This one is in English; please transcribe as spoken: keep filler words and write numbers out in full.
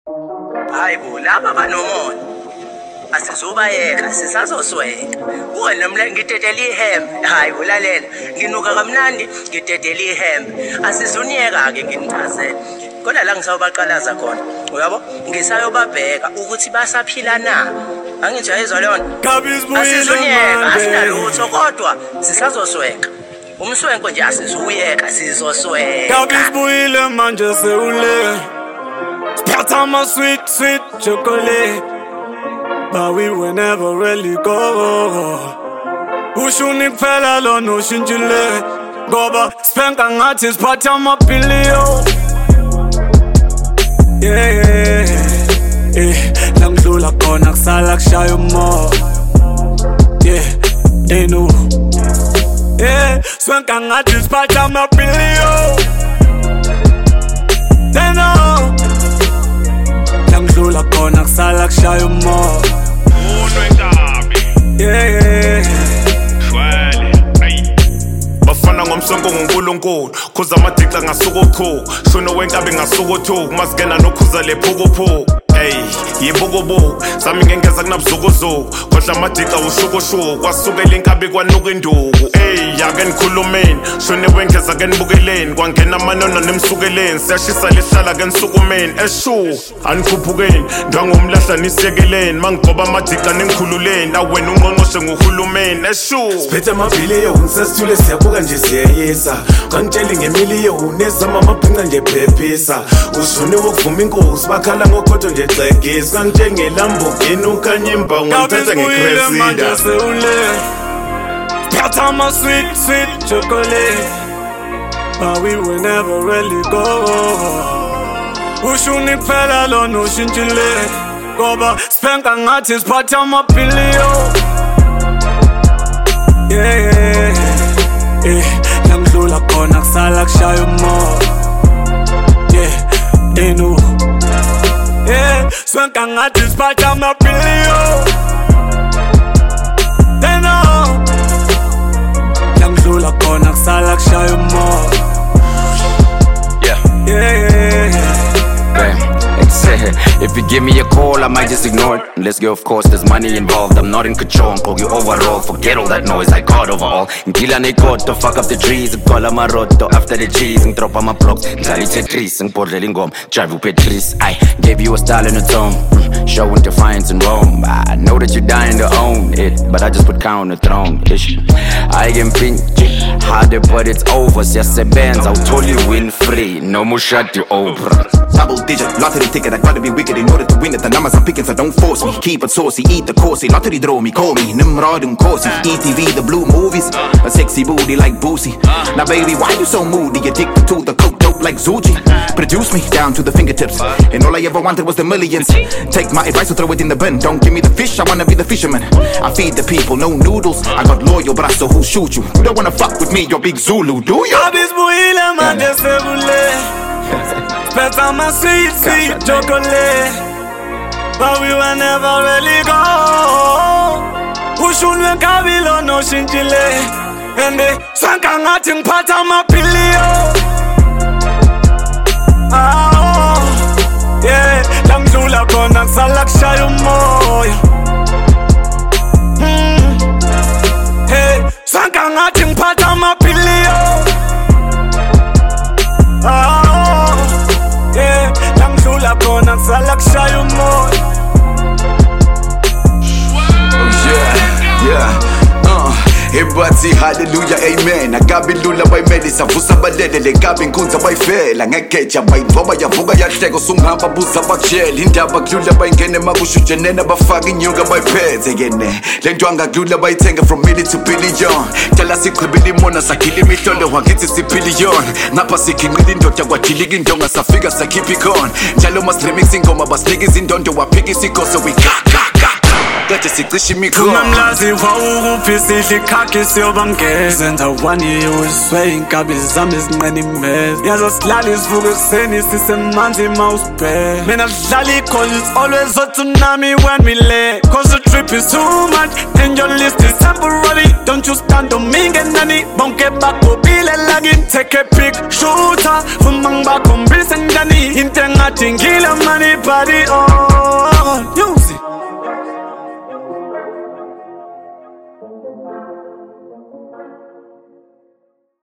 Hayi bo laba banomona asizubayeka sisazosweka wena mla ngidedela ihembe hayi ulalela nginuka kamnandi ngidedela ihembe asizuniyeka ke nginichazela kodwa la ngisawubaqalaza khona uyabo ngisayobabheka ukuthi basaphila na angijayezwa lona asizuniyeka asinalutho kodwa sisazosweka umswenko nje asizuyeka sizosweka Kabizbuyile manje seule Sparta my sweet sweet chocolate but we will never really go Ushuni kuphela lona ushintshile ngoba spenka ngathi siphatha amapilio Yeah yeah yeah langidlula khona kusala kushaya umoya Yeah they know Yeah spenka ngathi siphatha amapilio They know langidlula khona kusala kushaya umoya Yeah yeah Bafana ngomsongo ngoNkulunkulu khuza amadixa ngasuku shono wenkabi ngasuku masigena nokhuza lephukuphu hey yibukubu sami ngengeza kunabuzukuzuku khohla amadixa ushukushuku kwasukela inkabi kwanuka induku hey ake nikhulumeni shone wengeza ke nibukeleni kwangena amanona nemsukeleni siyashisa lihlala ke nisukumeni eshu anikhuphukeni ndangomlahla nisiyekeleni mangigoba amadixa nengikhululeni awena ungqongqoshe ngohulumeni eshu siphethe amabhiliyo ngisesithule siyabuka nje siyayisa kangitsheli ngemiliyoni ezama amabhinqa nje phephisa ushone wokuvuma inkosi bakhala ngokhodo nje xegisa kanjengelambogeni ukanye imba ngithatha ngecresida Sparta my sweet sweet chocolate but we will never really go Ushuni kuphela lona ushintshile ngoba spenka ngathi siphatha amapilio Yeah yeah yeah langidlula khona kusala kushaya umoya Yeah they know Yeah spenka ngathi siphatha amapilio They know langidlula khona kusala kushaya umoya Yeah Yeah yeah Bam. If you give me a call, I might just ignore it. Let's go, of course, there's money involved. I'm not in control, call you overall. Forget all that noise, I got overall. Ngila nekoto, fuck up the trees. Call my roto after the cheese. And drop on my blocks. Tally Tetris, and Port Lingom. Drive with Petris. I gave you a style and a tone. Mm, showing defiance in Rome. I know that you're dying to own it, but I just put count on the throne. Ish. I am pinchy, harder, but it's over. Just a bands, I'll totally win free. No more shut you over. Double digit, lottery ticket, I gotta be wicked in order to win it. The numbers I'm picking, so don't force me. Keep it saucy, eat the coursey. Lottery draw me, call me Nimrod and Corsi. E T V, the blue movies, a sexy booty like Boosie. Now baby, why you so moody? Addicted to the coke dope like Zuji. Produce me down to the fingertips, and all I ever wanted was the millions. Take my advice or throw it in the bin. Don't give me the fish, I wanna be the fisherman. I feed the people, no noodles. I got loyal brasso who shoot you. You don't wanna fuck with me, you're big Zulu, do you? Kabizbuyile manje seule Sparta my sweet sweet chocolate but we will never really go Ushunwe nkabi lona ushintshile ende sanka ngathi ngiphatha amapilio Ah yeah langidlula khona kusala kushaya umoya Hey sanka ngathi ngiphatha amapilio Ah yeah langidlula khona kusala kushaya umoya Yeah, yeah, uh Everybody hallelujah, amen. Agabi lula bayimedisa vusa balele gabi nkunza bayifela ngekeja bayidvoba yavuka yahleko sumhamba buza bakshela indaba kulula bayingene makushuje nena bafaka inyuka bayiphethe yene lento angakulula bayithenga from million to billion tela siqhibile imona sakhile imihlondo wakithi sibillion ngapha sikhinqile indoda kwadilika indonga safika sakhipha ikona njalo mas remix ingoma basinika izindondo waphika isikho so we ga ga ga kade sicisha imikhono Ungamlazi wawukuphi sidla ikhakhi siyobangeza Zenza one year uswe inkabi zami zinqena imeza Yazo silala isivuka ekuseni sisemanzi mawusibheka Mina sidlala i-call it's always a tsunami when we lay Cause the trip is too much and your list is temporary Don't you stand on me get nani Bonke bakobile lagin take a pic Shooter Fumang bakhombisa njani Into ngathi ngile money party oh